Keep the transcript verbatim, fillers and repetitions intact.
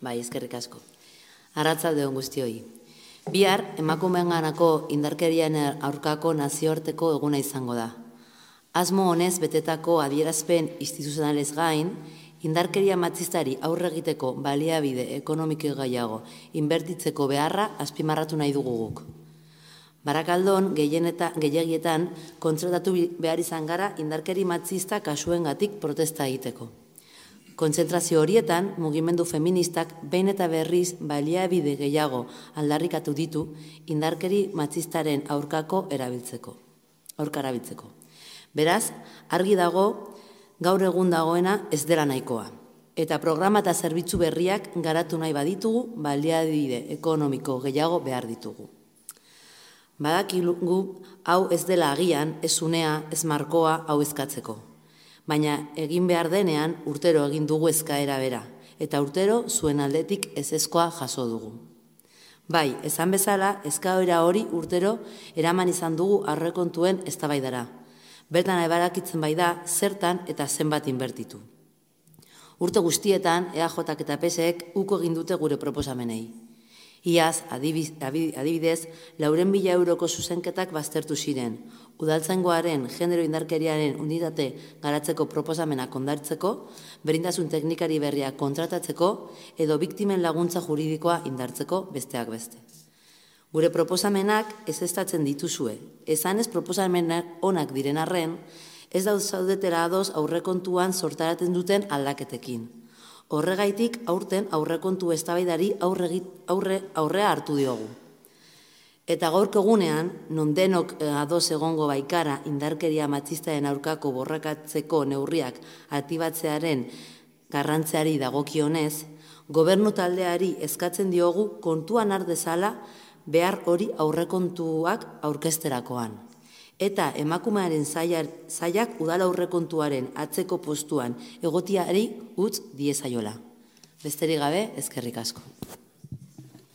Bai, eskerrik asko. Arratzalde on guztioi. Bihar, emakumeenganako indarkerian aurkako nazioarteko eguna izango da. Asmo honez betetako adierazpen instituzionalez gain, indarkeria matxistari aurre egiteko baliabide ekonomiko gehiago inbertitzeko beharra azpimarratu nahi dugu guk. Barakaldon gehiagietan kontratatu behar izan gara indarkeri matxista kasuengatik protesta egiteko. Kontzentrazio horietan, mugimendu feministak behin eta berriz baliabide gehiago aldarrikatu ditu indarkeri matxistaren aurkako erabiltzeko, aurka erabiltzeko. Beraz, argi dago, gaur egun dagoena ez dela nahikoa. Eta programa eta zerbitzu berriak garatu nahi baditugu, baliabide ekonomiko gehiago behar ditugu. Badakigu, hau ez dela agian, ez unea, ez markoa, hau eskatzeko. Baina egin behar denean urtero egin dugu eskaera bera, eta urtero zuen aldetik ezezkoa jaso dugu. Bai, esan bezala, eskaera hori urtero eraman izan dugu aurrekontuen eztabaidara. Bertan ebarakitzen bai da zertan eta zenbat inbertitu. Urte guztietan, E A Jak eta P S Ek uko egin dute gure proposamenei. Iaz, adibidez, lauren mila euroko zuzenketak baztertu ziren, udaltzaingoaren genero indarkeriaren unitate garatzeko proposamena kondartzeko, berdintasun teknikari berriak kontratatzeko edo biktimen laguntza juridikoa indartzeko besteak beste. Gure proposamenak ezeztatzen dituzue, esanez proposamenak onak diren arren, ez zaudetela ados aurrekontuan sortaraten duten aldaketekin. Horregaitik aurten aurrekontu eztabaidari aurrea hartu diogu. Eta gaurko egunean, non denok ados egongo baikara indarkeria matxistaren aurkako borrakatzeko neurriak aktibatzearen garrantziari dagokionez, gobernu taldeari eskatzen diogu kontuan har dezala behar hori aurrekontuak aurkezterakoan. Eta emakumearen zailak udal aurrekontuaren atzeko postuan egotiari utz diezaiola. Besterik gabe, eskerrik asko.